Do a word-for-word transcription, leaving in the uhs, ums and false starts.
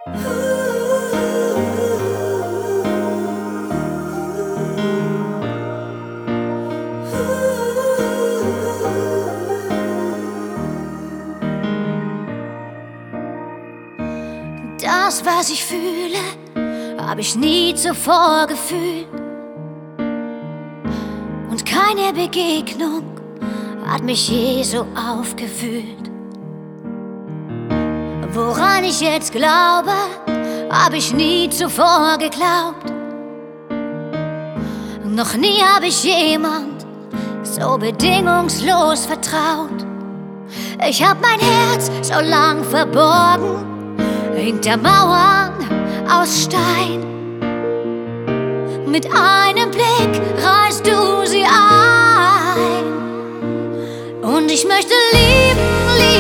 Das, was ich fühle, hab ich nie zuvor gefühlt. Und keine Begegnung hat mich je so aufgewühlt. Woran ich jetzt glaube, hab ich nie zuvor geglaubt. Noch nie hab ich jemand so bedingungslos vertraut. Ich hab mein Herz so lang verborgen hinter Mauern aus Stein. Mit einem Blick reißt du sie ein. Und ich möchte lieben, lieben